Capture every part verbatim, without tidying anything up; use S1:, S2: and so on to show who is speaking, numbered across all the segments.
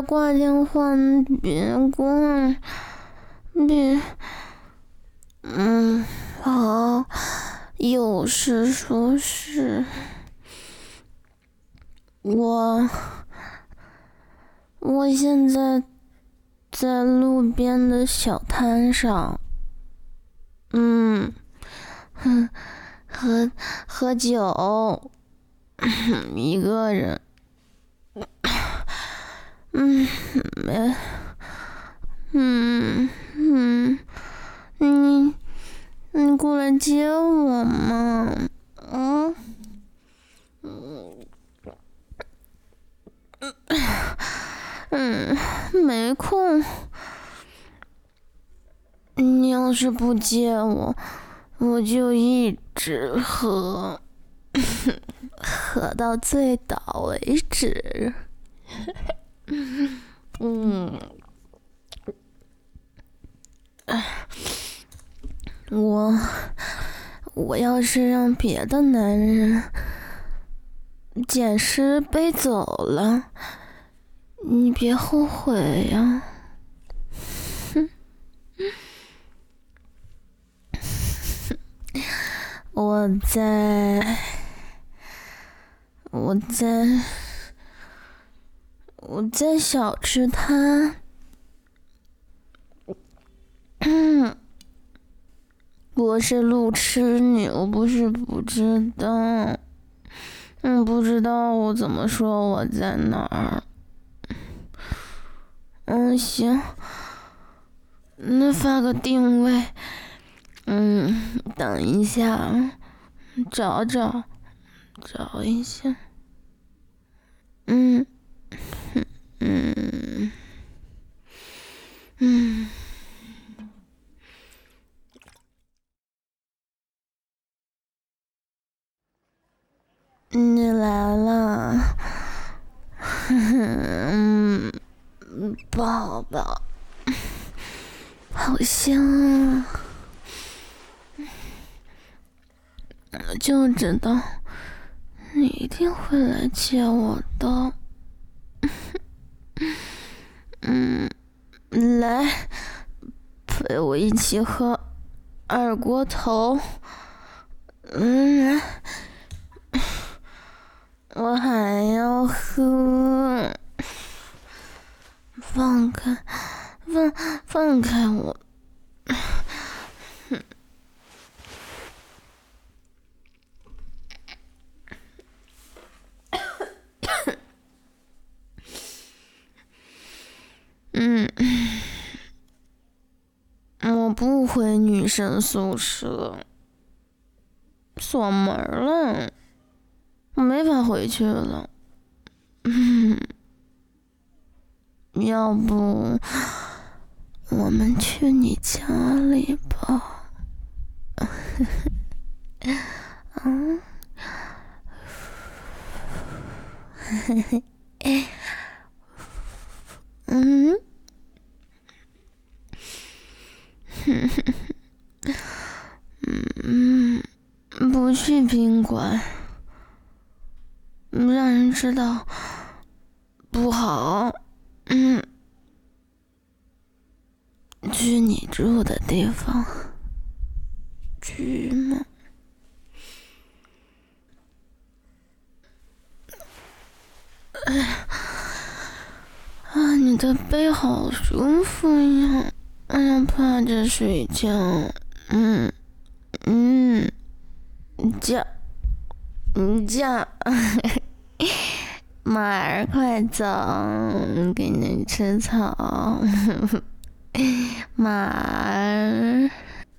S1: 挂电话，你别挂，别，嗯，好，有事说事。我，我现在在路边的小摊上，嗯，哼，喝喝酒，一个人，嗯，没，嗯嗯，你你过来接我嘛，嗯嗯嗯，没空。你要是不接我，我就一直喝，喝到醉倒为止。嗯，我我要是让别的男人捡尸背走了，你别后悔呀。哼，我在，我在，我在小吃摊。嗯，我是路痴，你又不是不知道。嗯，不知道我怎么说我在哪儿。嗯，行，那发个定位。嗯，等一下，找找，找一下。嗯，嗯，嗯，你来了。嗯，抱抱，好香啊！我就知道你一定会来接我的。嗯，来，陪我一起喝二锅头。嗯，我还要喝。放开，放放开我！嗯，我不回女生宿舍，锁门了，我没法回去了。嗯，要不我们去你家里吧？嗯，嘿嘿，嗯，哼哼，嗯，不去宾馆，让人知道不好。嗯，去你住的地方。去吗？哎呀，啊，你的背好舒服呀！哎呀，趴着睡觉。嗯嗯，叫，嗯叫，马儿快走，给你吃草。马儿，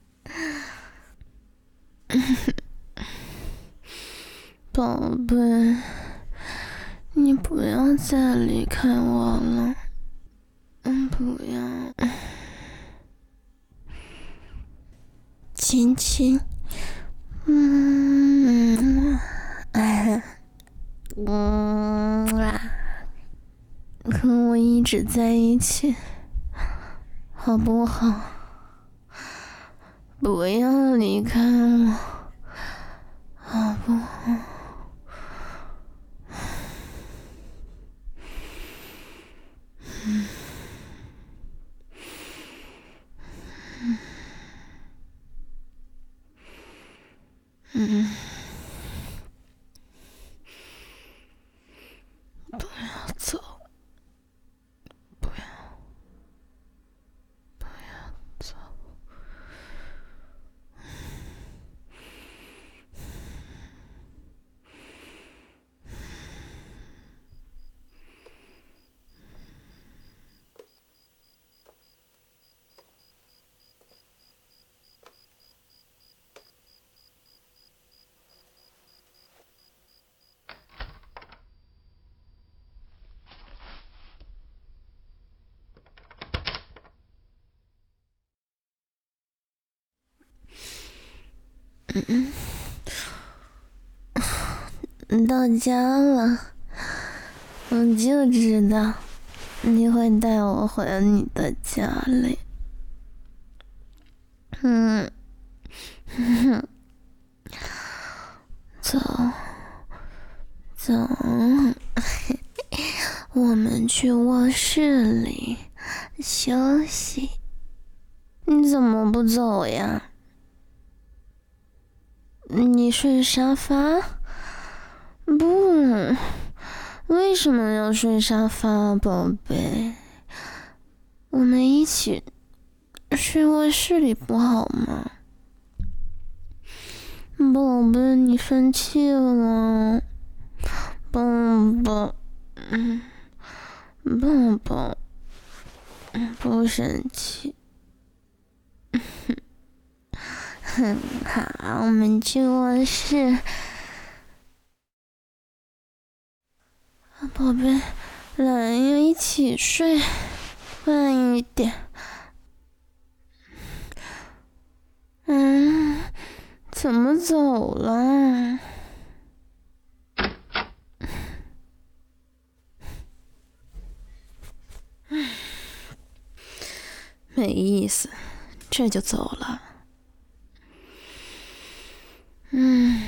S1: 宝贝，你不要再离开我了。嗯，不要。亲亲，嗯，哎，嗯啊，和我一直在一起，好不好？不要离开我，好不好？ 嗯，不要走，不要，不要走。嗯嗯，到家了，我就知道你会带我回你的家里。嗯，走，走，我们去卧室里休息。你怎么不走呀？你睡沙发？不，为什么要睡沙发，宝贝？我们一起睡卧室里不好吗？宝贝，你生气了？宝宝，嗯，宝宝，不生气。很好，我们去卧室。宝贝，来呀，一起睡，慢一点。嗯，怎么走了？没意思，这就走了。嗯。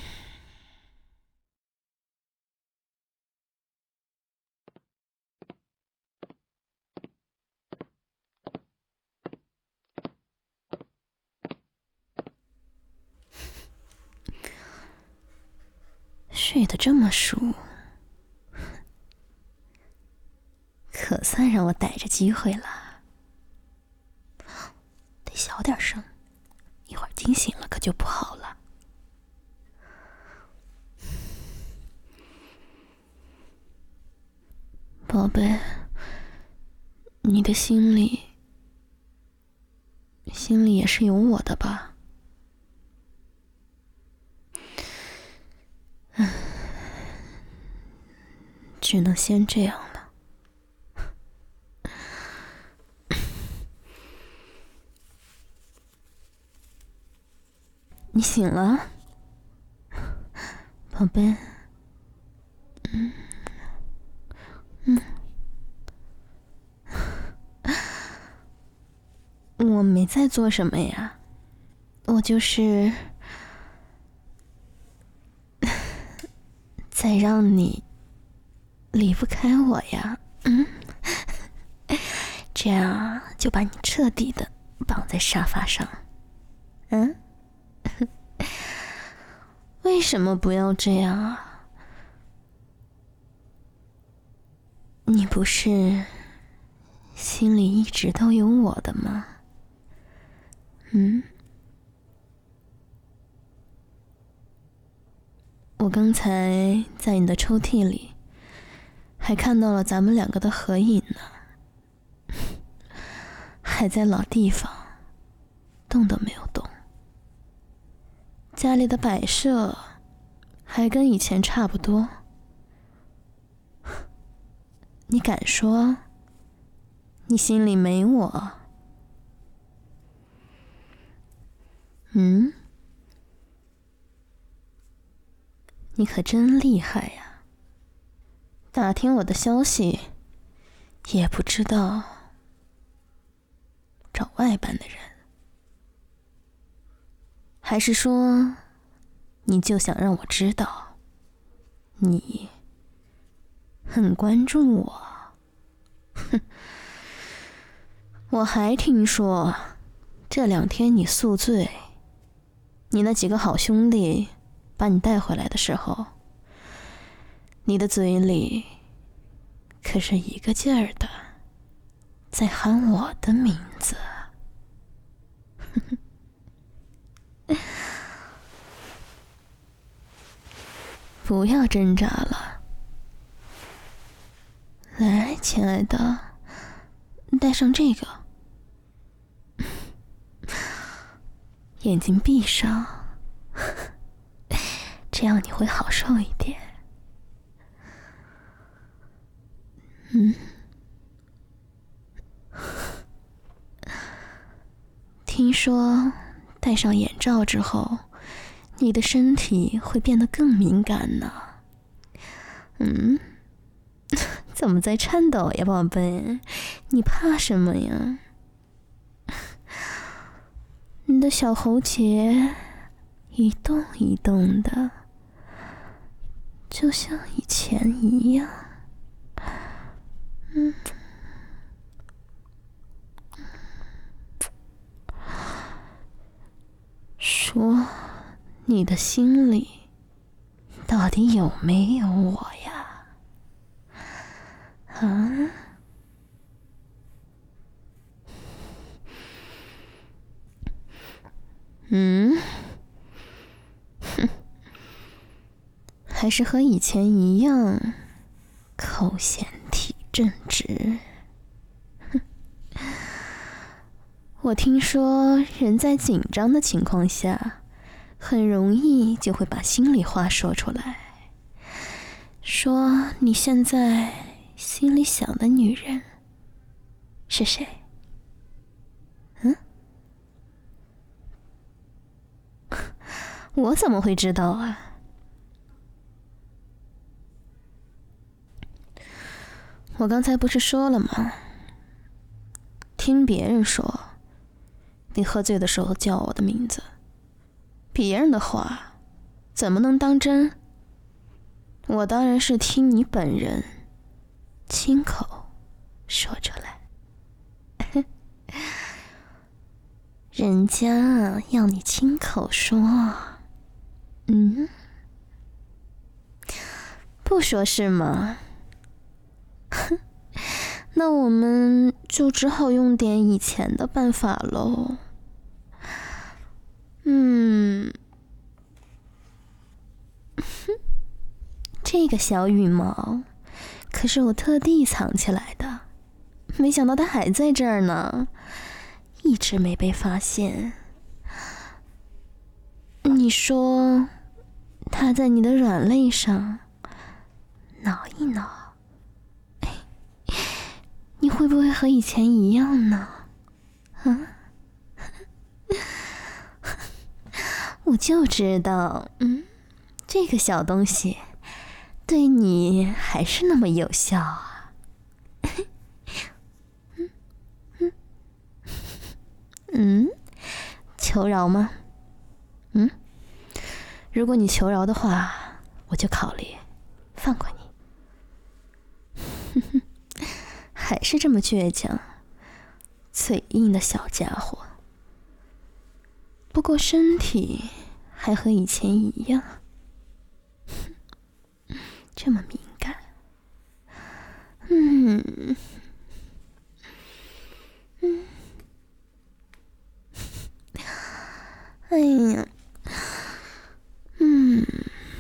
S1: 睡得这么熟，可算让我逮着机会了。得小点声，一会儿惊醒了可就不好了。宝贝，你的心里，心里也是有我的吧？嗯，只能先这样了。你醒了，宝贝。嗯嗯，我没在做什么呀，我就是在让你离不开我呀。嗯，这样就把你彻底的绑在沙发上。嗯。为什么不要这样啊？你不是心里一直都有我的吗？嗯？我刚才在你的抽屉里还看到了咱们两个的合影呢，还在老地方，动都没有动。家里的摆设还跟以前差不多。你敢说你心里没我？嗯？你可真厉害呀！打听我的消息也不知道找外班的人，还是说你就想让我知道你很关注我？哼，我还听说这两天你宿醉，你那几个好兄弟把你带回来的时候，你的嘴里可是一个劲儿的在喊我的名字。不要挣扎了，来，亲爱的，戴上这个，眼睛闭上，这样你会好受一点。嗯，听说戴上眼罩之后，你的身体会变得更敏感呢。嗯，怎么在颤抖呀，宝贝？你怕什么呀？你的小喉结一动一动的，就像以前一样。嗯，说，你的心里到底有没有我呀？啊？嗯？哼，还是和以前一样，口嫌体正直。哼，我听说人在紧张的情况下，很容易就会把心里话说出来，说你现在心里想的女人是谁？嗯？我怎么会知道啊？我刚才不是说了吗？听别人说，你喝醉的时候叫我的名字，别人的话怎么能当真？我当然是听你本人亲口说出来。人家要你亲口说，嗯，不说是吗？哼，那我们就只好用点以前的办法喽。嗯，哼，这个小羽毛可是我特地藏起来的，没想到它还在这儿呢，一直没被发现。你说，它在你的软肋上挠一挠，哎，你会不会和以前一样呢？啊？我就知道，嗯，这个小东西对你还是那么有效啊。嗯嗯嗯，求饶吗？嗯，如果你求饶的话，我就考虑放过你。还是这么倔强，嘴硬的小家伙。不过身体还和以前一样，这么敏感。嗯嗯，哎呀，嗯，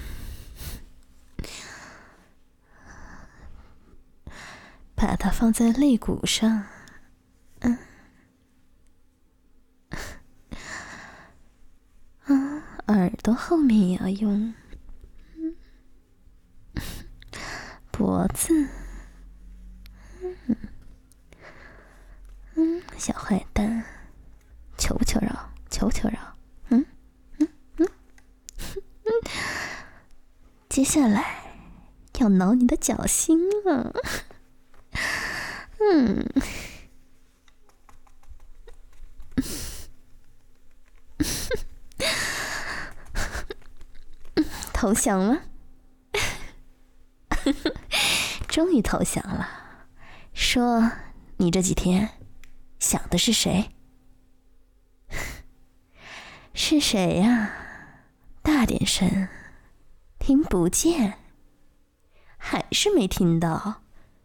S1: 把它放在肋骨上，嗯。啊，耳朵后面也要用，嗯，脖子，嗯嗯，小坏蛋，求不求饶？求不求饶？嗯嗯嗯嗯，接下来要挠你的脚心了，嗯。投降了，终于投降了。说，你这几天想的是谁？ 是谁呀？大点声，听不见？还是没听到？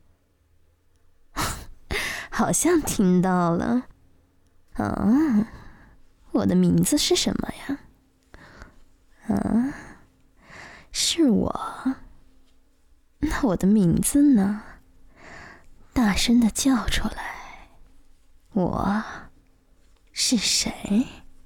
S1: 好像听到了。啊，我的名字是什么呀？啊，是我。那我的名字呢？大声的叫出来。我是谁？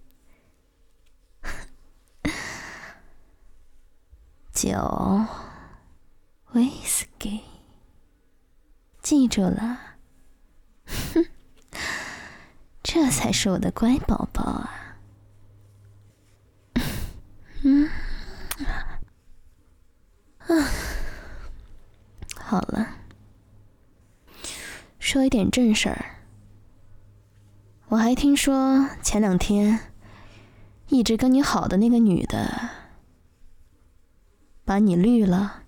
S1: 酒，威士忌，记住了。哼，这才是我的乖宝宝啊。嗯，啊，好了，说一点正事儿。我还听说前两天一直跟你好的那个女的把你绿了。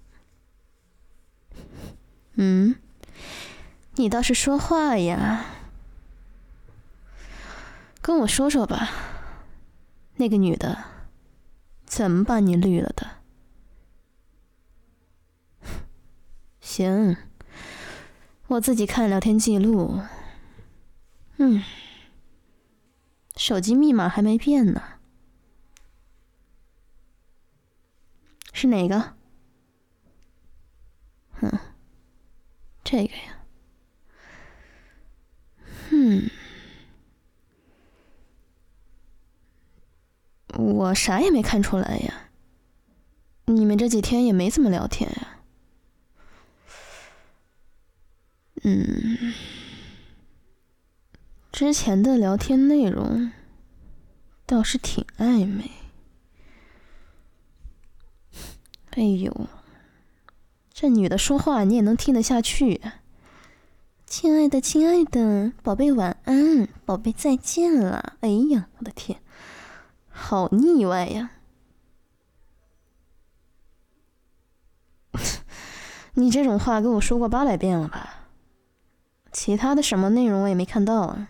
S1: 嗯，你倒是说话呀，跟我说说吧，那个女的怎么把你绿了的？行，我自己看聊天记录。嗯，手机密码还没变呢。是哪个？嗯，这个呀。嗯，我啥也没看出来呀。你们这几天也没怎么聊天呀。嗯，之前的聊天内容倒是挺暧昧。哎呦，这女的说话你也能听得下去啊？亲爱的，亲爱的，宝贝晚安，宝贝再见了。哎呀，我的天，好腻歪呀！你这种话跟我说过八百遍了吧？其他的什么内容我也没看到啊。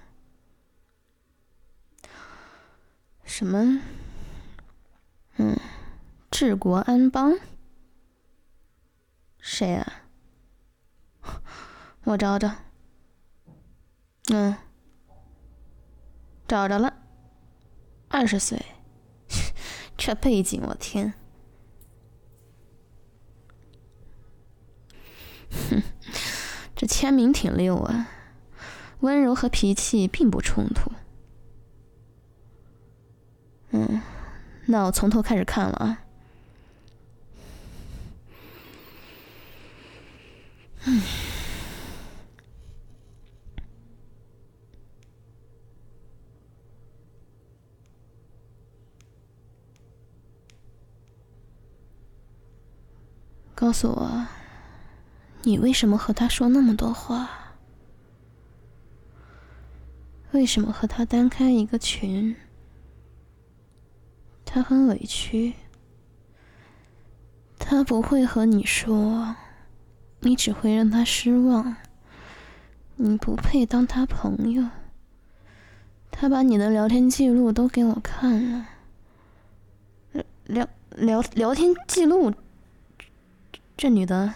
S1: 什么？嗯，治国安邦？谁啊？我找找。嗯，找着了。二十岁，这背景我天！哼，这签名挺溜啊，温柔和脾气并不冲突。嗯，那我从头开始看了啊。嗯，告诉我，你为什么和他说那么多话？为什么和他单开一个群？他很委屈，他不会和你说，你只会让他失望。你不配当他朋友。他把你的聊天记录都给我看了。聊聊聊天记录，这女的，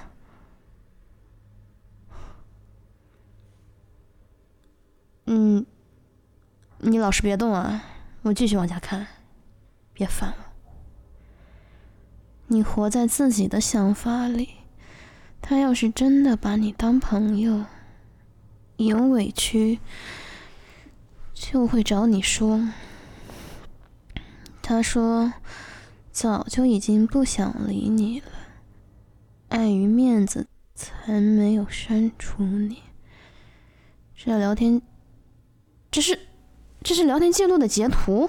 S1: 嗯，你老实别动啊，我继续往下看，别烦我。你活在自己的想法里，他要是真的把你当朋友，有委屈就会找你说。他说早就已经不想理你了，碍于面子才没有删除你。这聊天，这是这是聊天记录的截图。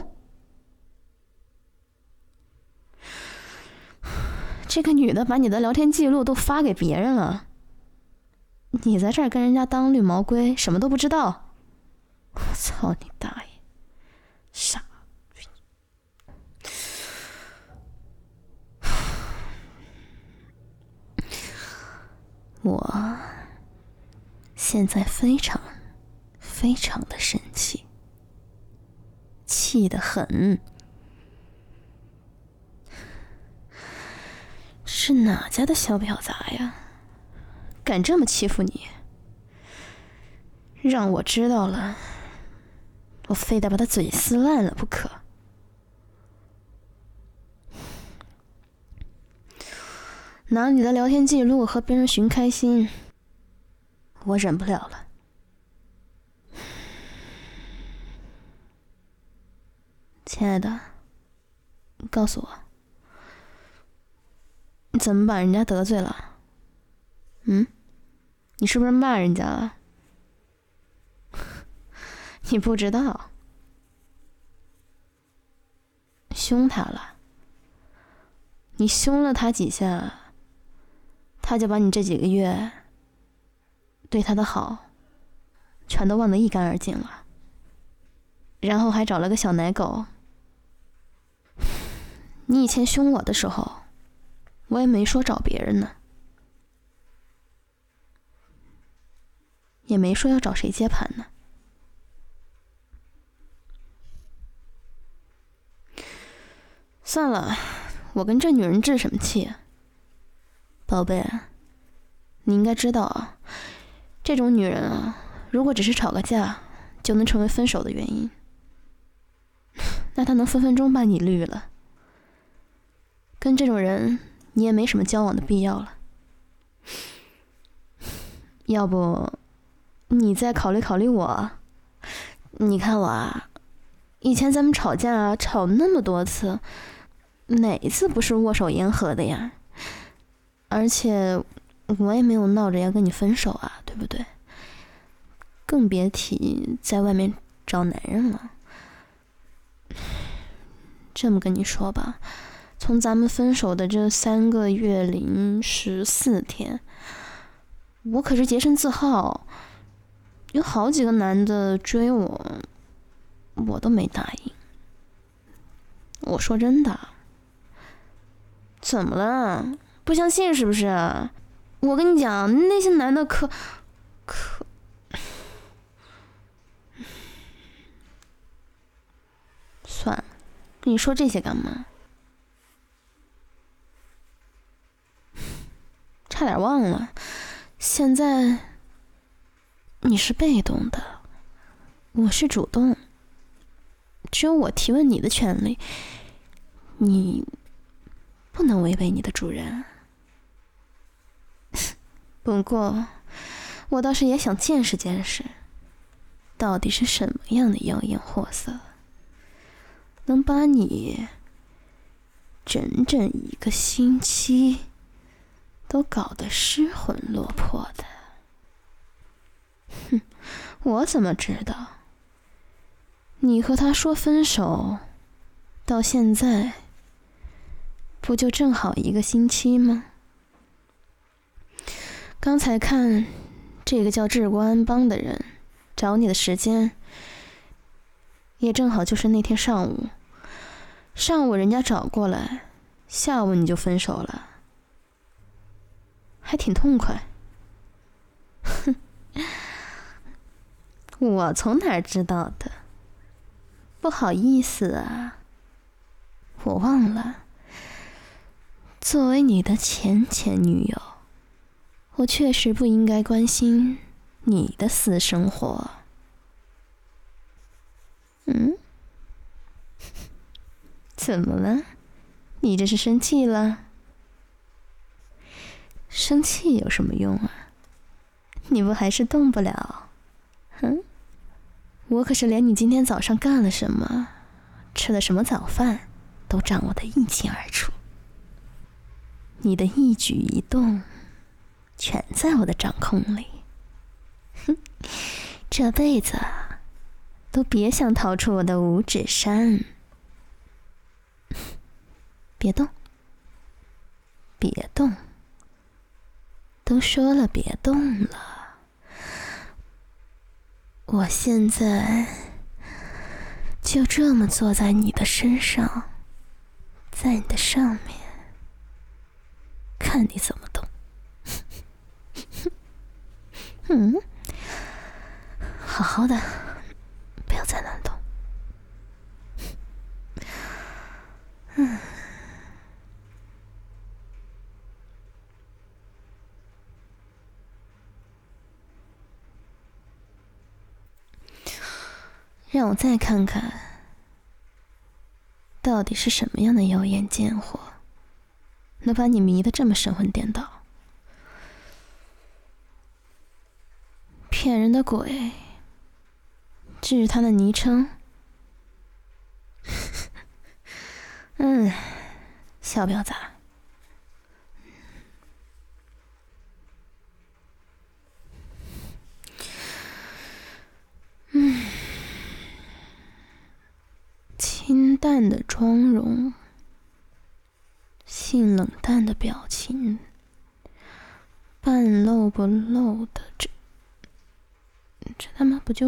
S1: 这个女的把你的聊天记录都发给别人了，你在这儿跟人家当绿毛龟，什么都不知道。我操你大爷，傻逼！我现在非常非常的生气，气得很。 是哪家的小婊砸呀？敢这么欺负你？让我知道了，我非得把他嘴撕烂了不可。拿你的聊天记录和别人寻开心，我忍不了了。亲爱的，告诉我，你怎么把人家得罪了？嗯？你是不是骂人家了？你不知道，凶他了。你凶了他几下，他就把你这几个月对他的好全都忘得一干二净了，然后还找了个小奶狗。你以前凶我的时候，我也没说找别人呢，也没说要找谁接盘呢。算了，我跟这女人置什么气？宝贝，你应该知道啊，这种女人啊，如果只是吵个架就能成为分手的原因，那她能分分钟把你绿了。跟这种人你也没什么交往的必要了。要不你再考虑考虑我。你看我啊，以前咱们吵架啊，吵那么多次，哪一次不是握手言和的呀？而且我也没有闹着要跟你分手啊，对不对？更别提在外面找男人了。这么跟你说吧，从咱们分手的这三个月零十四天，我可是洁身自好，有好几个男的追我，我都没答应。我说真的。怎么了？不相信是不是？我跟你讲，那些男的可可……算了，跟你说这些干嘛？差点忘了，现在你是被动的，我是主动，只有我提问你的权利，你不能违背你的主人。不过，我倒是也想见识见识，到底是什么样的妖艳货色，能把你整整一个星期都搞得失魂落魄的。哼，我怎么知道？你和他说分手，到现在，不就正好一个星期吗？刚才看这个叫治国安邦的人找你的时间，也正好就是那天上午。上午人家找过来，下午你就分手了，还挺痛快。哼，我从哪儿知道的？不好意思啊，我忘了，作为你的前前女友，我确实不应该关心你的私生活。嗯？怎么了？你这是生气了？生气有什么用啊？你不还是动不了？哼！我可是连你今天早上干了什么，吃了什么早饭，都掌握得一清二楚。你的一举一动，全在我的掌控里。哼，这辈子都别想逃出我的五指山。别动，别动，都说了别动了。我现在就这么坐在你的身上，在你的上面，看你怎么动。嗯，好好的，不要再乱动。嗯。 让我再看看，到底是什么样的妖艳贱货，能把你迷得这么神魂颠倒？骗人的鬼！至于他的昵称，嗯，小婊子。嗯，清淡的妆容，性冷淡的表情，半露不露的这，这他妈不就是？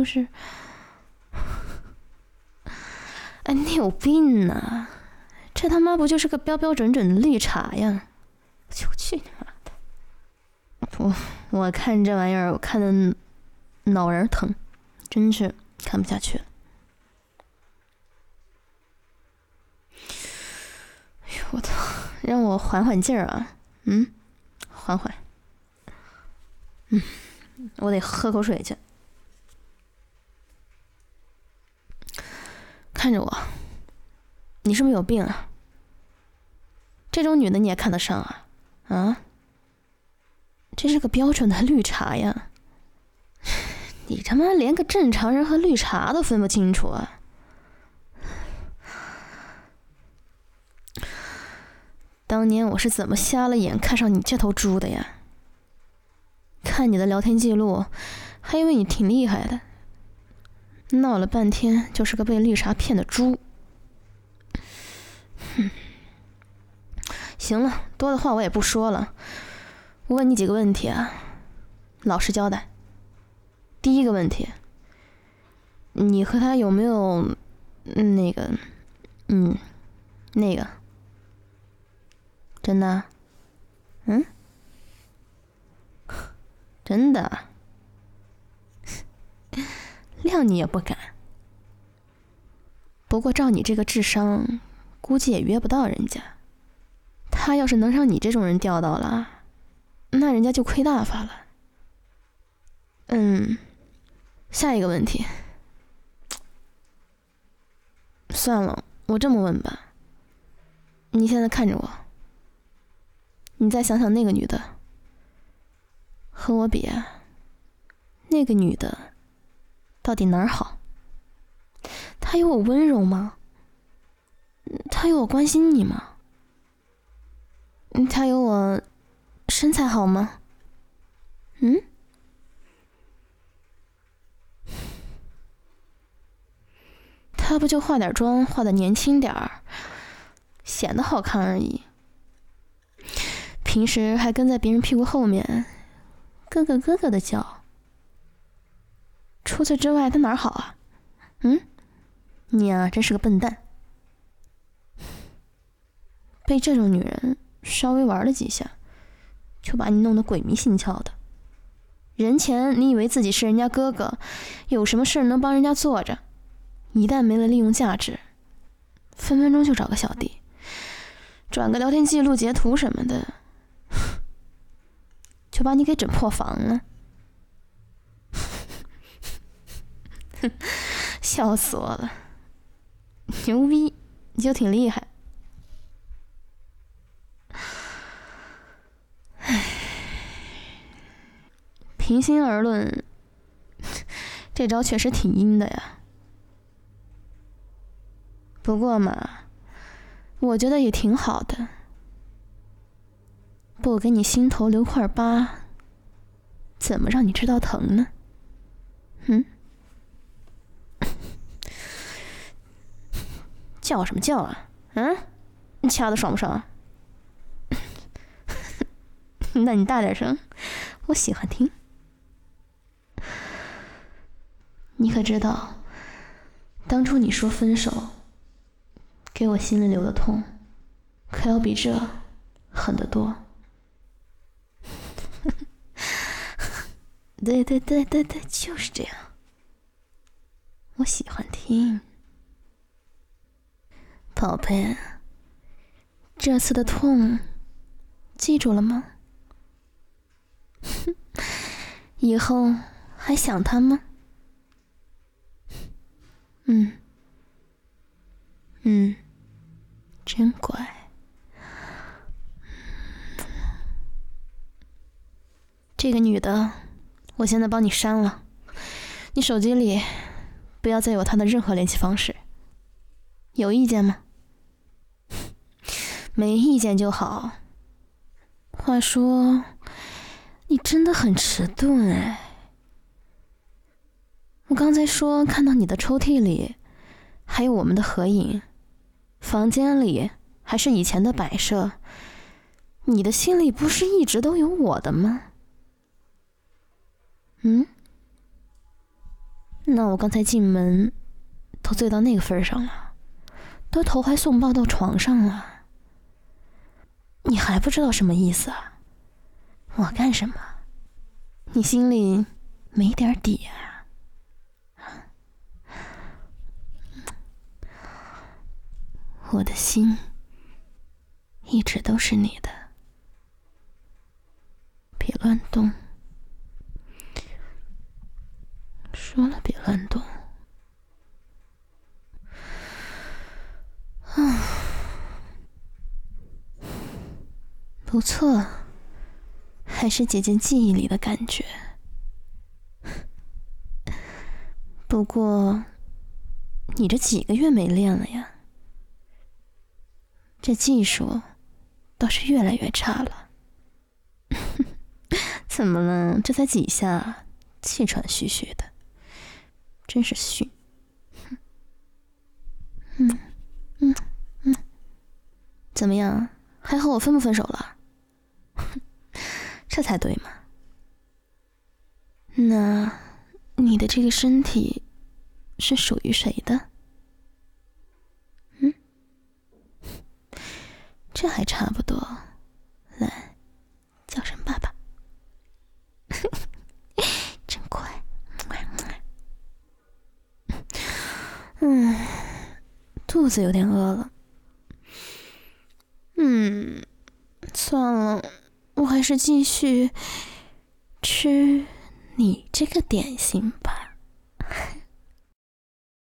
S1: 哎，你有病啊！这他妈不就是个标标准准的绿茶呀！就去你妈的！我我看这玩意儿，我看的脑仁疼，真是看不下去了。哎呦我操！让我缓缓劲儿啊！嗯，缓缓。嗯，我得喝口水去。看着我，你是不是有病啊？这种女的你也看得上啊？啊？这是个标准的绿茶呀！你他妈连个正常人和绿茶都分不清楚啊！当年我是怎么瞎了眼看上你这头猪的呀？看你的聊天记录，还以为你挺厉害的。闹了半天就是个被绿茶骗的猪。哼，行了，多的话我也不说了。我问你几个问题啊，老实交代。第一个问题，你和他有没有那个，嗯，那个，真的？嗯，真的？谅你也不敢。不过照你这个智商，估计也约不到人家。他要是能让你这种人钓到了，那人家就亏大发了。嗯，下一个问题。算了，我这么问吧。你现在看着我，你再想想那个女的，和我比啊，那个女的到底哪儿好？她有我温柔吗？她有我关心你吗？她有我身材好吗？嗯？她不就化点妆，化得年轻点儿，显得好看而已。平时还跟在别人屁股后面，咯咯咯咯的叫。除此之外，她哪儿好啊？嗯？你啊，真是个笨蛋。被这种女人稍微玩了几下，就把你弄得鬼迷心窍的。人前你以为自己是人家哥哥，有什么事能帮人家做着，一旦没了利用价值，分分钟就找个小弟，转个聊天记录截图什么的，就把你给整破防了。笑死我了！牛逼，你就挺厉害。唉，平心而论，这招确实挺阴的呀。不过嘛，我觉得也挺好的，不给你心头留块疤，怎么让你知道疼呢？嗯？叫什么叫啊？嗯？你掐的爽不爽？那你大点声，我喜欢听。你可知道，当初你说分手，给我心里留的痛，可要比这狠得多。对对对对对，就是这样。我喜欢听。宝贝，这次的痛记住了吗？以后还想他吗？ 这个女的，我现在帮你删了，你手机里不要再有她的任何联系方式。有意见吗？没意见就好。话说，你真的很迟钝哎。我刚才说看到你的抽屉里还有我们的合影，房间里还是以前的摆设，你的心里不是一直都有我的吗？嗯？那我刚才进门都醉到那个份上了，都投怀送抱到床上了，你还不知道什么意思啊？我干什么？你心里没点底啊？我的心一直都是你的，别乱动。说了别乱动。啊，不错，还是姐姐记忆里的感觉。不过，你这几个月没练了呀？这技术倒是越来越差了。怎么了？这才几下，气喘吁吁的，真是逊。嗯嗯嗯，怎么样？还和我分不分手了？这才对嘛。那你的这个身体是属于谁的？嗯，这还差不多。来，叫声爸爸。真乖。嗯，肚子有点饿了。嗯，算了，我还是继续吃你这个点心吧。